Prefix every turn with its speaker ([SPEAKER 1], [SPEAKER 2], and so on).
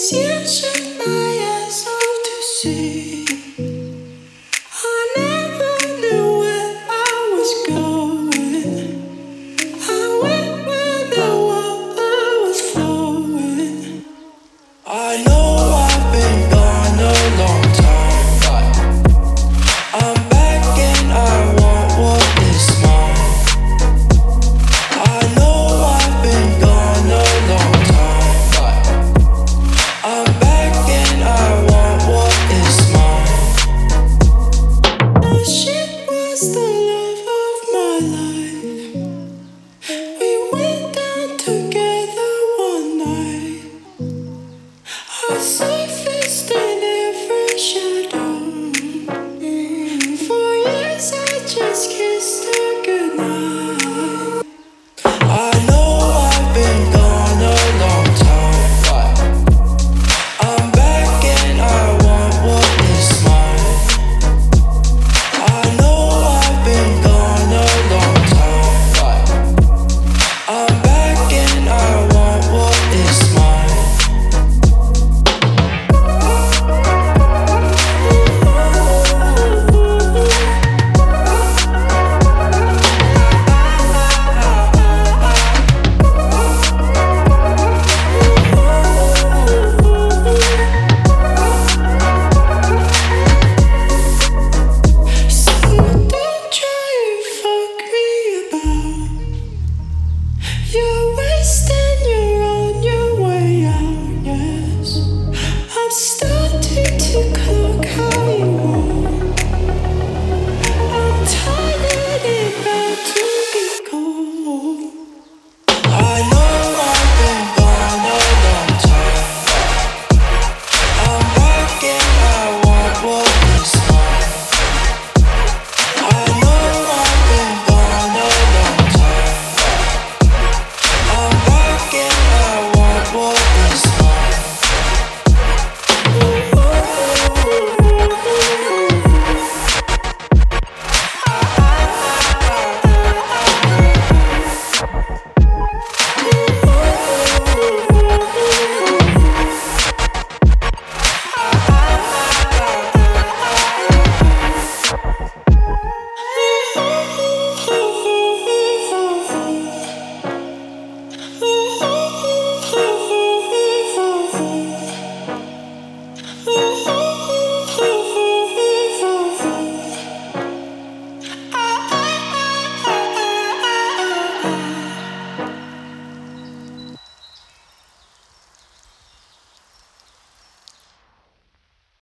[SPEAKER 1] you shut my eyes off to see. I never knew where I was going. I went where the water was flowing. I know I've been gone a long time, but I'm back and I want what is mine. I know I've been gone a long time, but I'm back and I want what is mine. Oh, she was the love of my life. We went down together one night. I saw